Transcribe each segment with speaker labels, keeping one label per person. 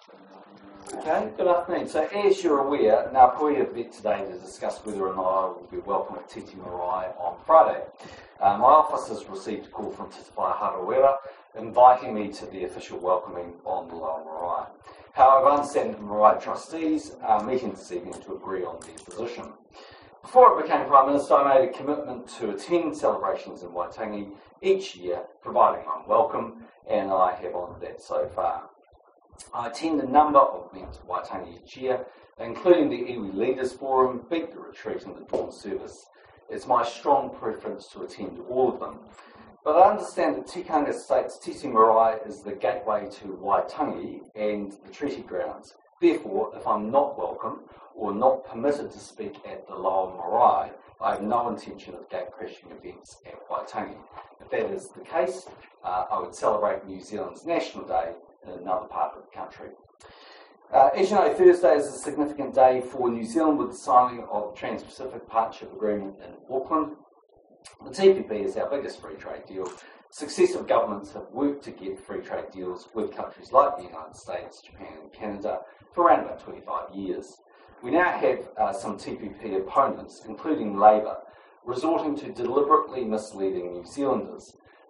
Speaker 1: Okay, good afternoon. So as you're aware, Ngāpuhi have met today to discuss whether or not I will be welcome at Titi Marae on Friday. My office has received a call from Te Whai Harawira inviting me to the official welcoming on the Lower Marae. However, I understand that the Marae trustees are meeting this evening to agree on their position. Before I became Prime Minister, I made a commitment to attend celebrations in Waitangi each year, providing I'm welcome, and I have honoured that so far. I attend a number of events at Waitangi each year, including the Iwi Leaders Forum, Beat the Retreat and the Dawn Service. It's my strong preference to attend all of them. But I understand that Tikanga states Titi Marae is the gateway to Waitangi and the treaty grounds. Therefore, if I'm not welcome or not permitted to speak at the Lower Marae, I have no intention of gate-crashing events at Waitangi. If that is the case, I would celebrate New Zealand's National Day in another part of the country. As you know, Thursday is a significant day for New Zealand with the signing of the Trans-Pacific Partnership Agreement in Auckland. The TPP is our biggest free trade deal. Successive governments have worked to get free trade deals with countries like the United States, Japan and Canada for around about 25 years. We now have some TPP opponents, including Labour, resorting to deliberately misleading New Zealanders.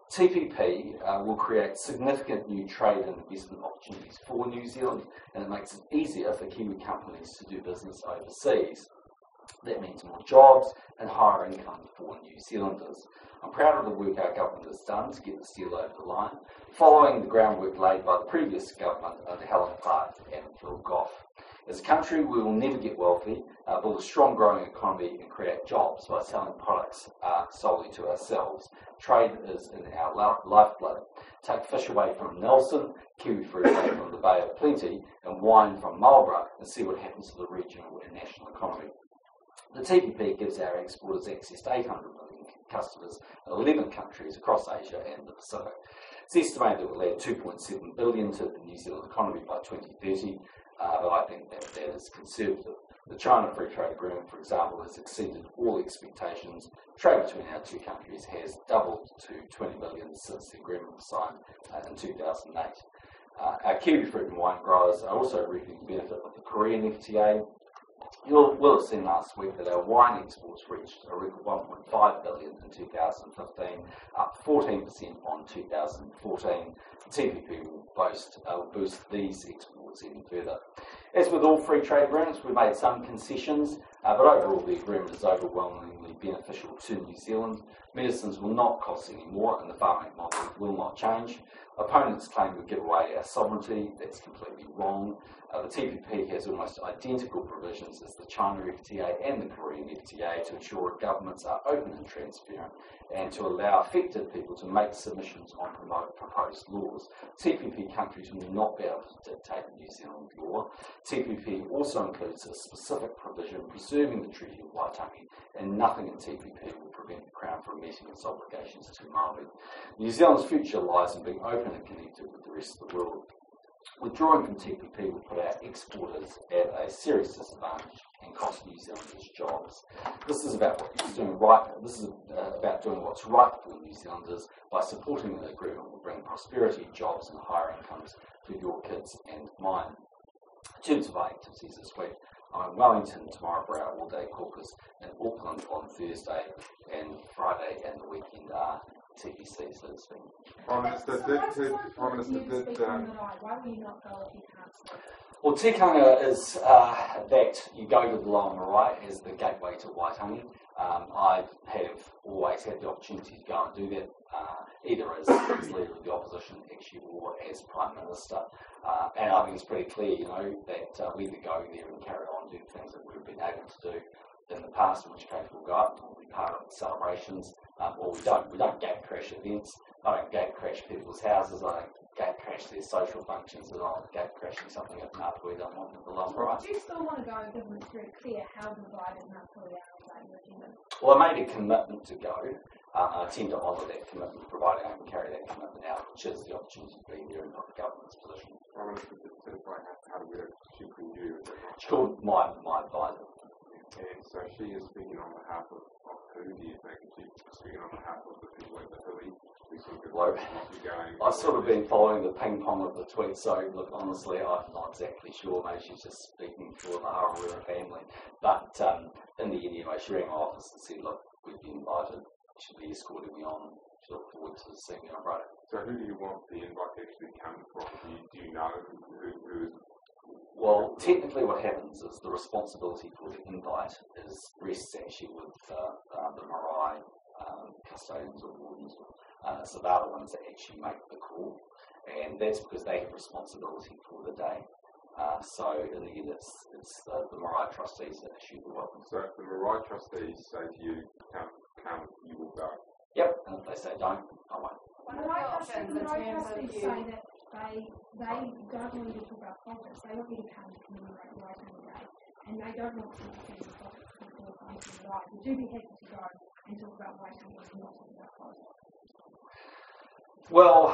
Speaker 1: TPP will create significant new trade and investment opportunities for New Zealand, and it makes it easier for Kiwi companies to do business overseas. That means more jobs and higher income for New Zealanders. I'm proud of the work our government has done to get this deal over the line, following the groundwork laid by the previous government under Helen Clark and Phil Goff. As a country, we will never get wealthy, build a strong growing economy and create jobs by selling products solely to ourselves. Trade is in our lifeblood. Take fish away from Nelson, kiwi fruit away from the Bay of Plenty, and wine from Marlborough, and see what happens to the regional and national economy. The TPP gives our exporters access to 800 million customers in 11 countries across Asia and the Pacific. It's estimated that we'll add 2.7 billion to the New Zealand economy by 2030, but I think that is conservative. The China Free Trade Agreement, for example, has exceeded all expectations. Trade between our two countries has doubled to 20 billion since the agreement was signed in 2008. Our kiwi fruit and wine growers are also reaping the benefit of the Korean FTA. You will have seen last week that our wine exports reached a record 1.5 billion in 2015, up 14% on 2014. The TPP will boost these exports even further. As with all free trade agreements, we made some concessions, but overall the agreement is overwhelmingly beneficial to New Zealand. Medicines will not cost any more and the farming model will not change. Opponents claim we give away our sovereignty. That's completely wrong. The TPP has almost identical provisions as the China FTA and the Korean FTA to ensure governments are open and transparent and to allow affected people to make submissions on proposed laws. TPP countries will not be able to dictate New Zealand law. TPP also includes a specific provision preserving the Treaty of Waitangi, and nothing in TPP will prevent the Crown from meeting its obligations to Māori. New Zealand's future lies in being open and connected with the rest of the world. Withdrawing from TPP will put our exporters at a serious disadvantage and cost New Zealanders jobs. This is about doing what's right for New Zealanders by supporting an agreement that will bring prosperity, jobs and higher incomes for your kids and mine. In terms of our activities this week, I'm in Wellington tomorrow for our all-day caucus, in Auckland on Thursday, and Friday and the weekend are TPC, so to speak.
Speaker 2: Prime Minister did.
Speaker 3: Why will you not go if you can't speak?
Speaker 1: Well, tikanga is that you go to the Lower Marae as the gateway to Waitangi. I have always had the opportunity to go and do that, either as leader of the opposition, actually, or as Prime Minister. And I think it's pretty clear, that we either go there and carry on doing things that we've been able to do in the past, in which case we'll go up and we'll be part of the celebrations, or we don't. We don't gate crash events. I don't gate crash people's houses. I don't gate crash their social functions, and I'm gate crashing something at Ngāpuhi that I want in the Lower Marae.
Speaker 3: Do you still want to go, given it's very clear how divided Ngāpuhi are about your agenda?
Speaker 1: Well, I made a commitment to go. I tend to honour that commitment, providing I can carry that commitment out, which is the opportunity to be there and not the government's position.
Speaker 2: Prime Minister did certify how to get a chief review.
Speaker 1: It's called my advisor.
Speaker 2: And so she is speaking on behalf of who do you think? She's speaking on behalf of the people at the Hui who you sort of
Speaker 1: Well,
Speaker 2: you're going?
Speaker 1: I've sort of been following the ping pong of the tweet, so look, honestly, I'm not exactly sure. Maybe she's just speaking for the Harawira family. But in the end, anyway, she rang my office and said, look, we've been invited. She'll be escorting me on. She look forward to seeing me on Friday.
Speaker 2: So who do you want the invite to actually come from? Do you know who is?
Speaker 1: Well, technically what happens is the responsibility for the invite rests actually with the marae custodians or wardens. So they're the ones that actually make the call, and that's because they have responsibility for the day. So in the end, it's the marae trustees that issue the welcome.
Speaker 2: So if the marae trustees say to you, come, you will go.
Speaker 1: Yep, and if they say don't, I won't.
Speaker 3: The right trustees say that they don't want you to talk about politics. They want you to come and commemorate Waitangi Day, and they don't want you to attend politics before coming to the right. Would you be happy to go and talk about Waitangi and not talk about politics?
Speaker 1: Well,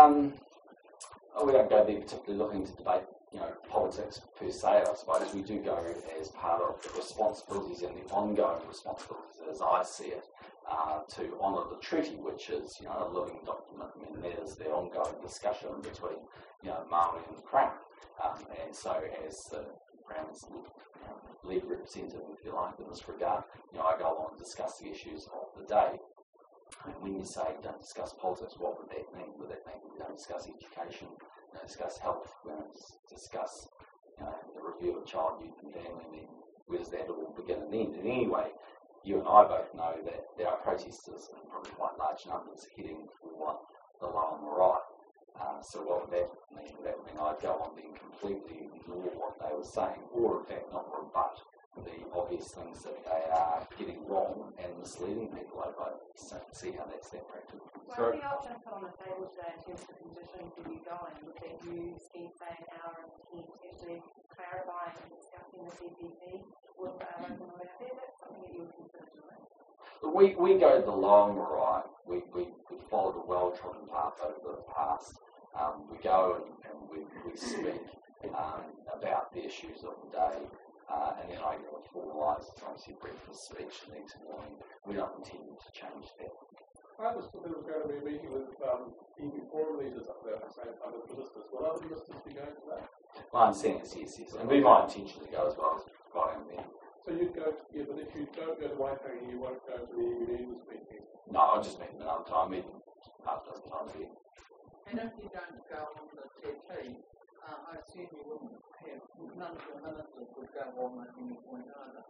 Speaker 1: we don't go there particularly looking to debate, politics per se. I suppose we do go as part of the responsibilities and the ongoing responsibilities, as I see it, to honour the treaty, which is, a living document. I mean, there's the ongoing discussion between, Māori and the Crown, and so as the Crown's lead representative, if you like, in this regard, I go along and discuss the issues of the day. And when you say don't discuss politics, what would that mean? Would that mean we don't discuss education, we don't discuss health, we don't discuss the review of child, youth and family? I mean, where does that all begin and end? And anyway, you and I both know that there are protesters in probably quite large numbers heading for the Lower Marae. So what would that mean? That would mean I'd go on being completely ignore what they were saying, or in fact not rebut the obvious things that they are getting wrong and misleading people over. So see how that's that practical.
Speaker 4: Well, the option put on the table today in terms of conditions for you going would that you spend, say, an hour and 10 actually clarifying and discussing the CPP with our local there. That's something that you would consider doing.
Speaker 1: We go to the Lower Marae. We followed a well-trodden path over the past. We go and we speak about the issues of the day. And then I get a formalised, obviously, breakfast speech the next morning. We don't intend to change that.
Speaker 5: I understood there was going to be a meeting with EU forum leaders up there at the same time as ministers. Will other ministers be going to that?
Speaker 1: My understanding is yes. And we might intentionally go as well as providing them.
Speaker 5: So you'd go, but if you don't go to Waitangi, you won't go to the EU leaders meeting?
Speaker 1: No, I'll just meet them another time. Meet them half a dozen times a year.
Speaker 6: And if you don't go on the TT, I assume you wouldn't have, none of your ministers would go on at any point either.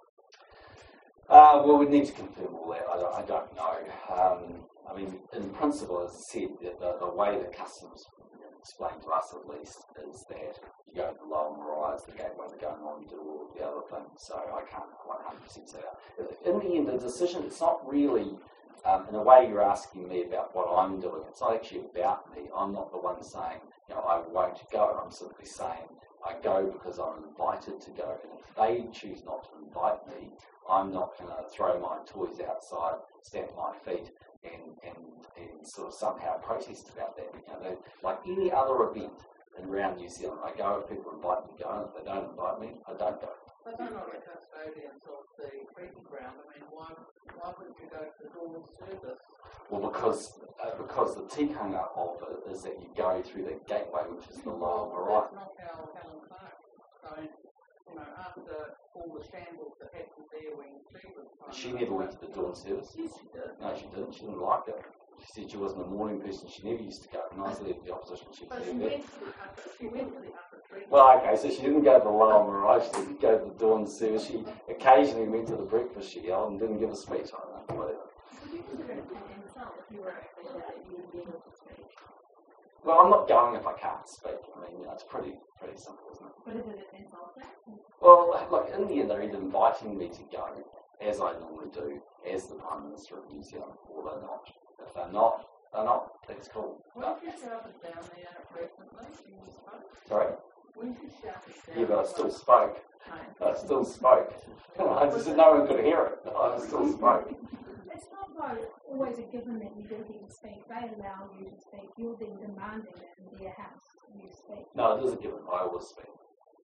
Speaker 1: Well, we need to confirm all that. I don't know. I mean, in principle, as I said, the way that Customs explained to us at least is that you go to the Lower Marae as the gateway to going on and do all of the other things. So I can't 100% say that. In the end, the decision, it's not really, in a way you're asking me about what I'm doing. It's not actually about me. I'm not the one saying, I won't go. I'm simply saying I go because I'm invited to go. And if they choose not to invite me, I'm not going to throw my toys outside, stamp my feet, and sort of somehow protest about that. Like any other event around New Zealand, I go if people invite me to go, and if they don't invite me, I don't go.
Speaker 6: But they're not the custodians of the treaty ground. I mean, why wouldn't you go to the dawn service?
Speaker 1: Well, because the tikanga of it is that you go through the gateway, which is the Lower Marae.
Speaker 6: That's not how Helen Clark. So, after all the shambles that happened there when she was...
Speaker 1: She never went to the dawn service.
Speaker 6: Yes, she did.
Speaker 1: No, she didn't. She didn't like it. She said she wasn't a morning person. She never used to go. And I said the opposition. She
Speaker 6: But
Speaker 1: was
Speaker 6: she
Speaker 1: there.
Speaker 6: went to the upper treaty.
Speaker 1: Well, okay, so she didn't go to the Lower Marae. She didn't go to the dawn service. She occasionally went to the breakfast she held and didn't give a speech. I don't know, whatever.
Speaker 3: Would you consider it an insult if you were actually there that you would be able to speak?
Speaker 1: Well, I'm not going if I can't speak. I mean, it's pretty simple, isn't it?
Speaker 3: But is it an insult?
Speaker 1: Well, look, in the end, they're either inviting me to go, as I normally do, as the Prime Minister of New Zealand, or they're not. If they're not, that's cool.
Speaker 6: Weren't you shouted down there recently? You spoke?
Speaker 1: Sorry?
Speaker 6: Weren't you shouted down?
Speaker 1: Yeah, but I still spoke. I still spoke. I just said no one could hear it. I still spoke.
Speaker 3: It's not though always a given that you do get to speak. They allow you to speak. You're then demanding that in their house you speak.
Speaker 1: No, it is a given. I always speak.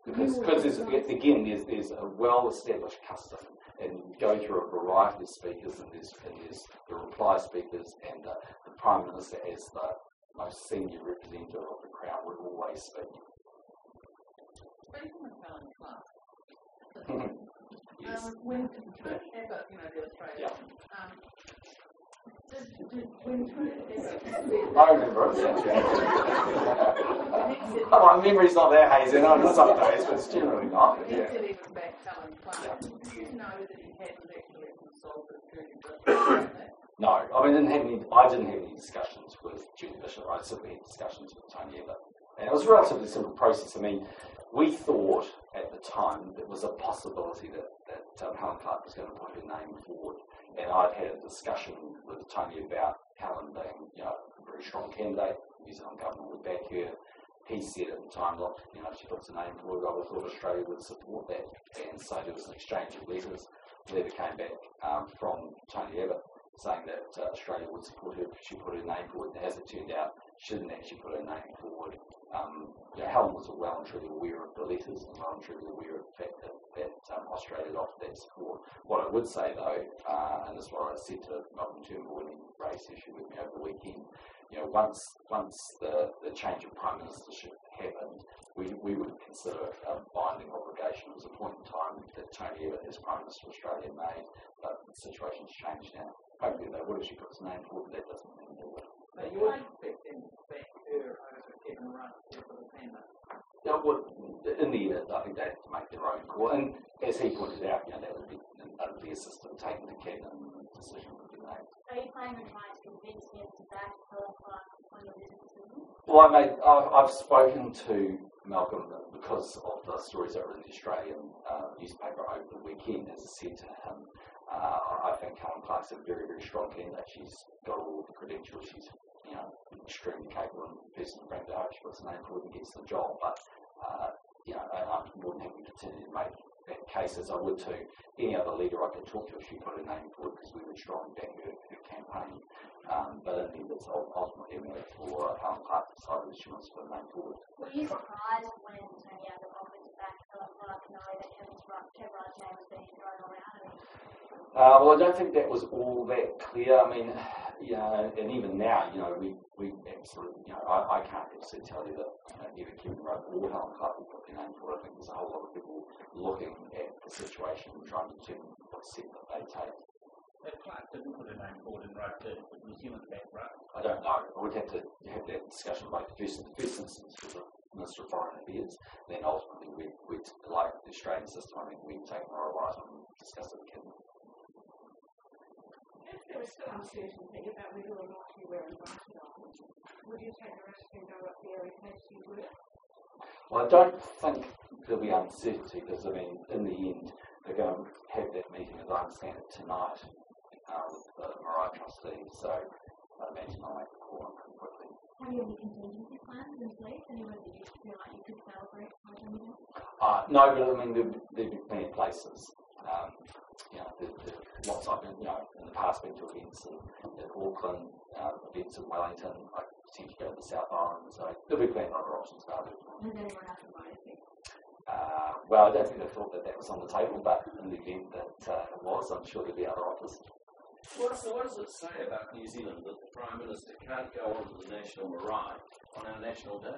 Speaker 1: Because there's a well-established custom, and you go through a variety of speakers, and there's the reply speakers, and the Prime Minister, as the most senior representative of the Crown, would always speak.
Speaker 6: Speaking of Helen Clark,
Speaker 1: Yes.
Speaker 6: when Tony Abbott, the Australian,
Speaker 1: Yeah.
Speaker 6: when Tony Abbott
Speaker 1: I remember it. My memory's not that hazy, and on some days, but it's generally not.
Speaker 6: he
Speaker 1: Yeah.
Speaker 6: did even back Helen Clark, do you know that he hadn't actually consulted Judy Bishop about that?
Speaker 1: No, I didn't have any discussions with Judy Bishop. I simply had discussions with Tony Abbott. And it was a relatively simple process. I mean, we thought at the time there was a possibility that Helen Clark was going to put her name forward. And I'd had a discussion with Tony about Helen being, a very strong candidate. The New Zealand government would back her. He said at the time, look, if she puts her name forward, I would thought Australia would support that. And so there was an exchange of letters. A letter came back from Tony Abbott saying that Australia would support her if she put her name forward. And as it turned out, she didn't actually put her name forward. Helen was well and truly aware of the letters and well and truly aware of the fact that Australia had offered that support. What I would say though, and this is what I said to Malcolm Turnbull when he raised the issue with me over the weekend, once the change of Prime Ministership happened, we would consider a binding obligation. It was a point in time that Tony Abbott, as Prime Minister of Australia, made, but the situation's changed now. Hopefully they would if she puts her name forward, but that doesn't mean they would.
Speaker 6: But you would expect them to back her over Kevin Rudd for the tender.
Speaker 1: In the end, I think they have to make their own call. And as he pointed out, that would be a system taken to Kevin and the decision would be made.
Speaker 7: Are you planning on trying to convince him to back Helen Clark on your business decision?
Speaker 1: Well, I've spoken to Malcolm because of the stories that were in the Australian newspaper over the weekend. As I said to him, I think Helen Clark's a very, very strong candidate. She's got all the credentials. She's extremely capable and person to bring to hope. She puts her name forward and gets the job. But I'm more than happy to continue to make that case as I would to any other leader I could talk to if she put her name forward, because we would strongly back her campaign. But in the end, it's ultimately a matter for Helen Clark to decide whether she wants to put her name forward.
Speaker 7: Were you surprised when Tony Abbott offered to back Helen Clark, knowing that Kevin Rudd's name was being thrown around?
Speaker 1: Well, I don't think that was all that clear. I mean, and even now, we absolutely, I can't absolutely tell you that either Kevin Rudd or Helen Clark will put their name forward. I think there's a whole lot of people looking at the situation and trying to determine what step that they take.
Speaker 8: If Clark didn't put her name forward and Rudd did, would New Zealand back Rudd?
Speaker 1: I don't know. I would have to have that discussion like the first instance with the Minister of Foreign Affairs. Then ultimately, we'd like the Australian system, I think we'd take more right on and discuss it with Kevin.
Speaker 3: If there was still uncertainty about whether or not you were invited on, would you take the risk and go up there in case you were?
Speaker 1: Well, I don't think there'll be uncertainty because, in the end, they're going to have that meeting, as I understand it, tonight with the Marae trustees. So I imagine I'll make a call on pretty quickly.
Speaker 7: Have you any contingency plans in place? Anyone that you feel like you could celebrate?
Speaker 1: No, but there'd be plenty of places. There's lots I've been, in the past been to events in Auckland, events in Wellington. I potentially go to the South Island, so there'll be plenty of other options available.
Speaker 7: Has anyone else invited you?
Speaker 1: Well, I don't think they thought that was on the table, but in the event that it was, I'm sure there'll be other offers.
Speaker 8: What does it say about New Zealand that the Prime Minister can't go onto the National Marae on our National Day?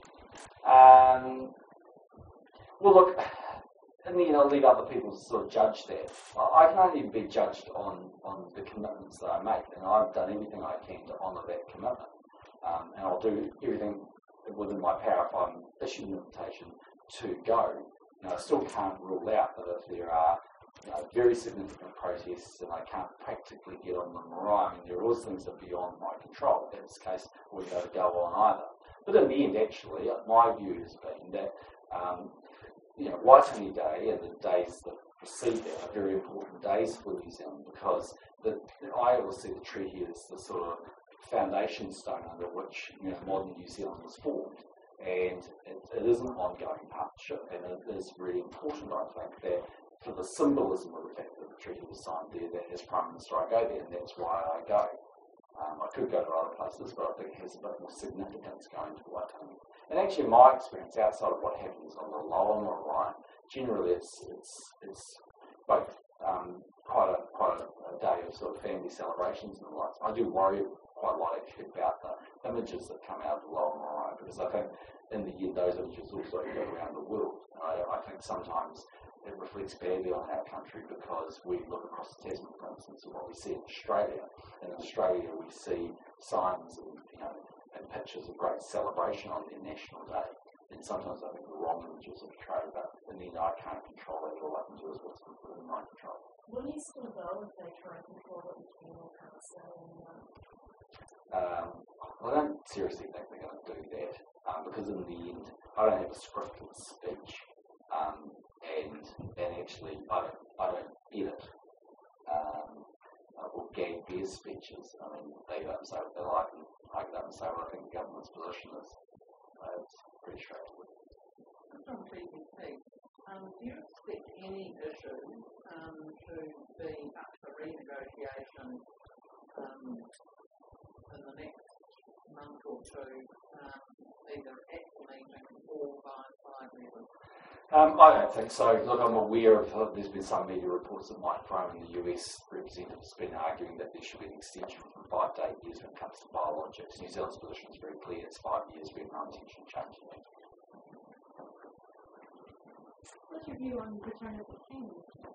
Speaker 1: Well, look, in the end, I'll leave other people to sort of judge that. I can only be judged on the commitments that I make, and I've done everything I can to honour that commitment. And I'll do everything within my power if I'm issued an invitation to go. I still can't rule out that if there are very significant protests and I can't practically get on the Marae, there are always things that are beyond my control. In this case, I wouldn't be able to go on either. But in the end, actually, my view has been that Waitangi Day and the days that precede that are very important days for New Zealand because I always see the treaty as the sort of foundation stone under which modern New Zealand was formed. And it is an ongoing partnership, and it is really important, I think, that for the symbolism of the fact that the treaty was signed there, that as Prime Minister I go there, and that's why I go. I could go to other places, but I think it has a bit more significance going to Waitangi. And actually, in my experience, outside of what happens on the lower Marae, generally it's both quite a day of sort of family celebrations and the like. I do worry quite a lot actually about the images that come out of the lower Marae, because I think in the end those images also go around the world. I think sometimes it reflects badly on our country because we look across the Tasman, for instance, and what we see in Australia. In Australia, we see signs and pictures of great celebration on their national day. And sometimes I think the wrong images are portrayed, but in the end, I can't control it. All I can do is what's within my control.
Speaker 4: Will you still go if they try to control what you can or can't say?
Speaker 1: I don't seriously think they're going to do that because in the end, I don't have a scripted speech, and actually I don't edit or gag their speeches. I mean, they go and say what they like, and I go and say what I think the government's position is. It's pretty straightforward.
Speaker 6: From TPP, do you expect any issue to be up for renegotiation in the next month or two, either at the meeting or by level?
Speaker 1: I don't think so. Look, I'm aware of there's been some media reports that Mike Frome in the US representative has been arguing that there should be an extension from 5 to 8 years when it comes to biologics. New Zealand's position is very clear. It's 5 years. We have no intention of changing it.
Speaker 3: What's your view on return of the king?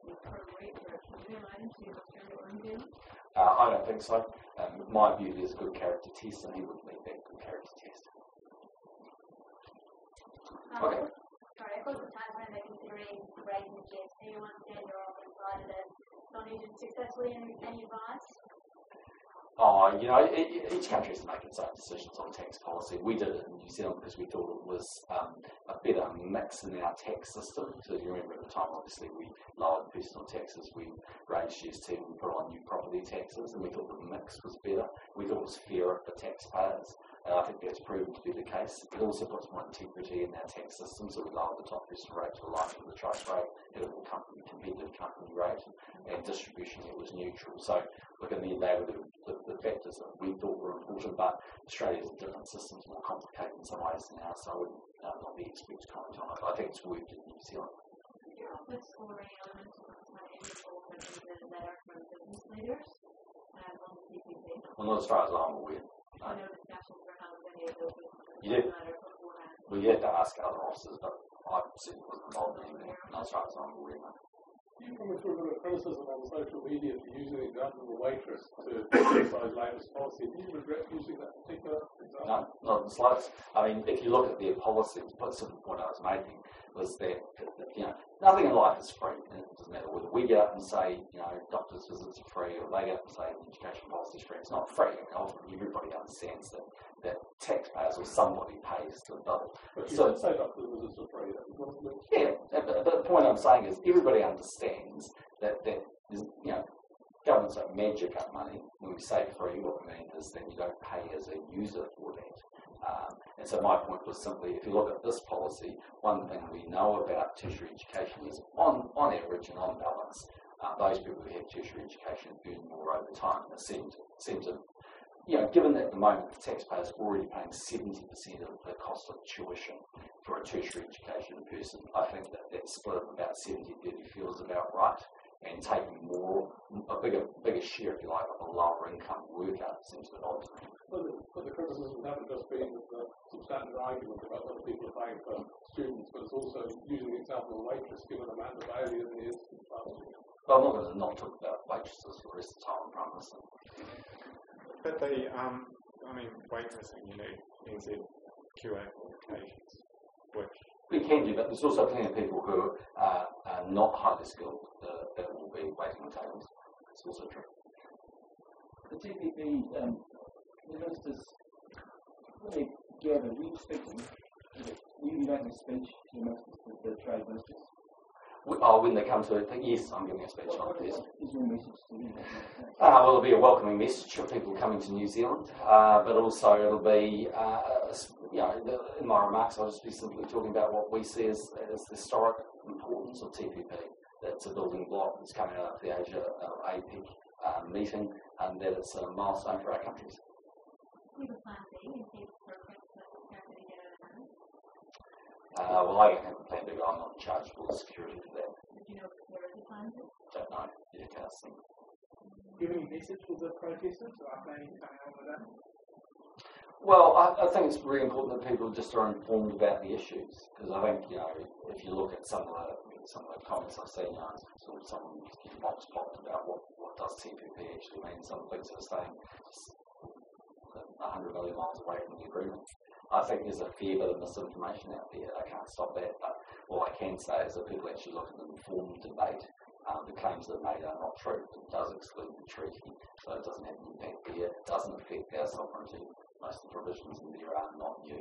Speaker 1: I don't think so. In my view, there's a good character test, and he would meet that good character test. Okay.
Speaker 7: Sorry, of course, the Tasman they're considering raising the GST once again. You're often cited as not needed successfully in any advice.
Speaker 1: Each country has to make its own decisions on tax policy. We did it in New Zealand because we thought it was a better mix in our tax system. So you remember at the time, obviously, we lowered personal taxes, we raised GST, and we put on new property taxes, and we thought the mix was better. We thought it was fairer for taxpayers. And I think that's proven to be the case. It also puts more integrity in our tax system, so we lowered the top personal rate to align with the choice rate, had a more competitive company rate, and distribution it was neutral. So look, in the end, they were the factors that we thought were important, but Australia's different systems, more complicated in some ways than ours, so I wouldn't not be expert to comment on it. But I think it's worked in New Zealand.
Speaker 7: Did you also score any elements of that are from business leaders on the CPP?
Speaker 1: Well, not as far as I'm aware.
Speaker 7: I know discussions were held with any of those
Speaker 1: matter beforehand. Well, you have to ask other officers, but I certainly wasn't involved in anything, not as far as I'm aware.
Speaker 5: Do you come through a bit of criticism on social media for using the example of a waitress to criticize Labour's policy? Do you regret using that particular example?
Speaker 1: No, not in the slightest. I mean, if you look at their policy, the simple point I was making was that, nothing in life is free. And it doesn't matter whether we get up and say, doctors' visits are free, or they get up and say the education policy is free. It's not free. Ultimately, everybody understands that taxpayers or somebody pays the bill.
Speaker 5: But you don't say doctors' visits are free.
Speaker 1: Yeah, but the point I'm saying is everybody understands that governments don't magic up money. When we say free, what we mean is that you don't pay as a user for that. And so my point was simply, if you look at this policy, one thing we know about tertiary education is, on average and on balance, those people who have tertiary education earn more over time. It seems to, given that at the moment the taxpayers are already paying 70% of the cost of tuition for a tertiary education person, I think that split of about 70-30 feels about right. And taking a bigger share, if you like, of a lower income worker seems to be odd to me.
Speaker 5: But the criticism hasn't just been the substantive argument about what people are paying for students, but it's also using the example of a waitress given Amanda Bailey in the instance last year.
Speaker 1: Well, I'm not going to not talk about waitresses for the rest of the time, I promise.
Speaker 9: But waitressing, you need NZQA qualifications, which...
Speaker 1: We can do, but there's also plenty of people who are not highly skilled that will be waiting on tables. It's also true.
Speaker 10: The TPP, the ministers, really, Gavin, are you speaking? Will you be making a speech to the ministers, the trade ministers?
Speaker 1: When they come to it, yes, I'm giving a speech on it, yes.
Speaker 10: Is your message to them?
Speaker 1: Well, it'll be a welcoming message for people coming to New Zealand, but also it'll be, in my remarks, I'll just be simply talking about what we see as the historic importance of TPP. That's a building block that's coming out of the Asia APEC meeting, and that it's a milestone for our countries.
Speaker 7: We have a plan B in case for a
Speaker 1: Well, I don't have a plan to go. I'm not in charge of all the security for that.
Speaker 7: Do you know where the plan is?
Speaker 1: Don't know. You can't see.
Speaker 11: Do you have any message for the protesters who are planning to come out with that?
Speaker 1: Well, I think it's really important that people just are informed about the issues, because I think, you know, if you look at some of the comments I've seen, you know, sort of someone getting box popped about what does TPP actually mean. Some things are saying 100 million miles away from the agreement. I think there's a fair bit of misinformation out there. I can't stop that, but all I can say is that people actually look at an informed debate. The claims that are made are not true. It does exclude the treaty, so it doesn't have an impact there. It doesn't affect our sovereignty. Most of the provisions in there are not new.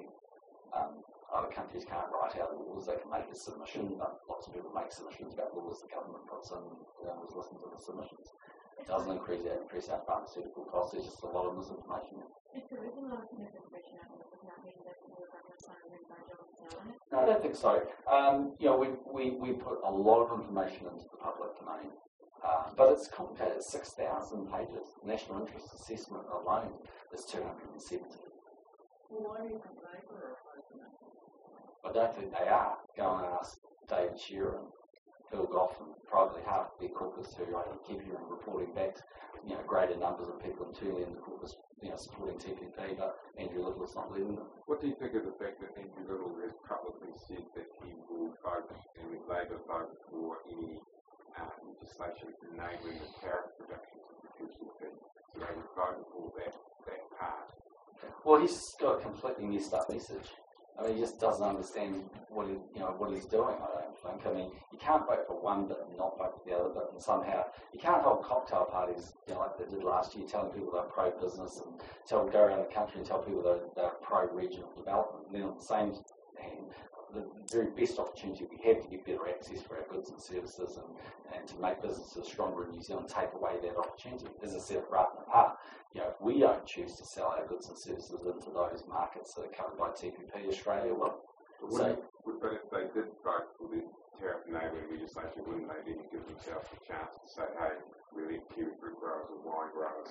Speaker 1: Other countries can't write out laws. They can make a submission, but lots of people make submissions about laws the government puts in. We always listen to the submissions. It doesn't increase our pharmaceutical costs. There's just a lot of misinformation.
Speaker 7: If there is a lot of misinformation out there, does that mean that the government's trying to move our jobs down it?
Speaker 1: No, I don't think so. You know, we put a lot of information into the public domain, but it's complicated. It's 6,000 pages. National interest assessment alone is 270.
Speaker 6: Well, why do you think Labour are opposing it?
Speaker 1: I don't think they are. Go and ask David Shearer and Phil Goff and privately half the caucus who I keep hearing reporting back, you know, greater numbers of people internally in the caucus, you know, supporting TPP, but Andrew Little's not leading them.
Speaker 2: What do you think of the fact that Andrew Little has publicly said that he will vote, and with Labour vote for any legislation enabling the tariff reduction to the TPP? So they would vote for that part.
Speaker 1: Well, he's got a completely messed up message. I mean, he just doesn't understand what he's doing, I don't think. I mean, you can't vote for one bit and not vote for the other bit, and somehow you can't hold cocktail parties, you know, like they did last year, telling people they're pro-business and go around the country and tell people they're pro-regional development. And then on the same hand, the very best opportunity we have to get better access for our goods and services and to make businesses stronger in New Zealand, take away that opportunity. As I said, right in the part, you know, if we don't choose to sell our goods and services into those markets that are covered by TPP, Australia will.
Speaker 2: But if they did vote for the tariff enabling legislation, wouldn't they then give themselves a chance to say, hey, we let kiwi fruit growers and wine growers?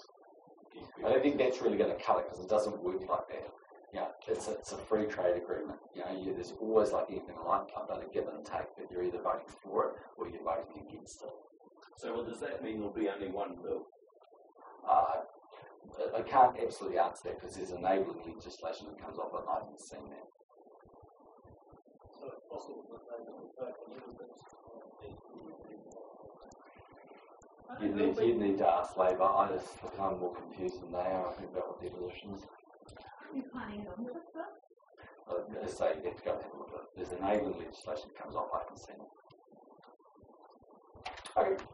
Speaker 1: I don't think that's really going to cut it, because it doesn't work like that. Yeah, it's a free trade agreement. You know, there's always, like anything like that, a give and take, but you're either voting for it or you're voting against it.
Speaker 8: So well, does that mean there'll be only one bill?
Speaker 1: I can't absolutely answer that because there's enabling legislation that comes off at night and seeing that.
Speaker 10: So it's possible that they will vote for little bits.
Speaker 1: You'd need to ask Labour. I just become more confused than they are, I think, about what their position is.
Speaker 7: You're planning on this, though?
Speaker 1: As I say, you have to go and have a look at it. There's enabling legislation that comes off, I can see it. Okay.